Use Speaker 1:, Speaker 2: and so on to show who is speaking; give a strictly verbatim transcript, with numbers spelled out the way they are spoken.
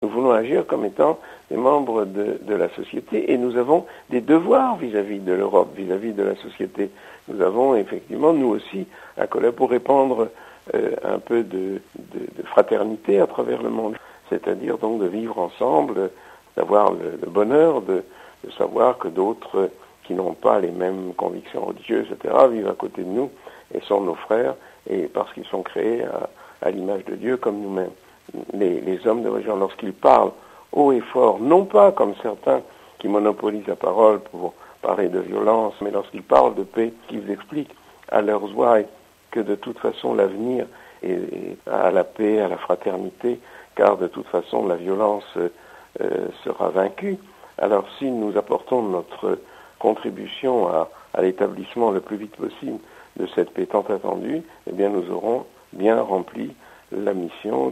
Speaker 1: Nous voulons agir comme étant des membres de, de la société et nous avons des devoirs vis-à-vis de l'Europe, vis-à-vis de la société. Nous avons effectivement, nous aussi, un collègue pour répandre euh, un peu de, de, de fraternité à travers le monde. C'est-à-dire donc de vivre ensemble, d'avoir le, le bonheur de, de savoir que d'autres qui n'ont pas les mêmes convictions religieuses, et cetera, vivent à côté de nous et sont nos frères, et parce qu'ils sont créés à, à l'image de Dieu comme nous-mêmes. Les, les hommes de religion, lorsqu'ils parlent haut et fort, non pas comme certains qui monopolisent la parole pour parler de violence, mais lorsqu'ils parlent de paix, qu'ils expliquent à leurs ouailles que de toute façon l'avenir est à la paix, à la fraternité, car de toute façon la violence euh, sera vaincue. Alors si nous apportons notre contribution à, à l'établissement le plus vite possible de cette paix tant attendue, eh bien nous aurons bien rempli la mission